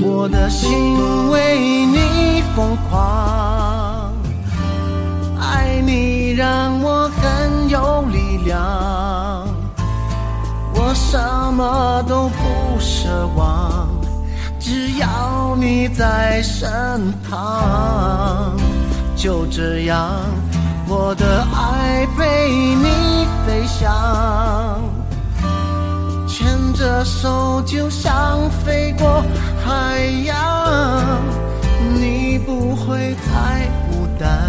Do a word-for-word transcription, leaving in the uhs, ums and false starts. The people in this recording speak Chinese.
我的心为你疯狂，爱你让我很有力量，我什么都不奢望，只要你在身旁。就这样，我的爱陪你飞翔，牵着手就像飞过海洋，你不会再孤单，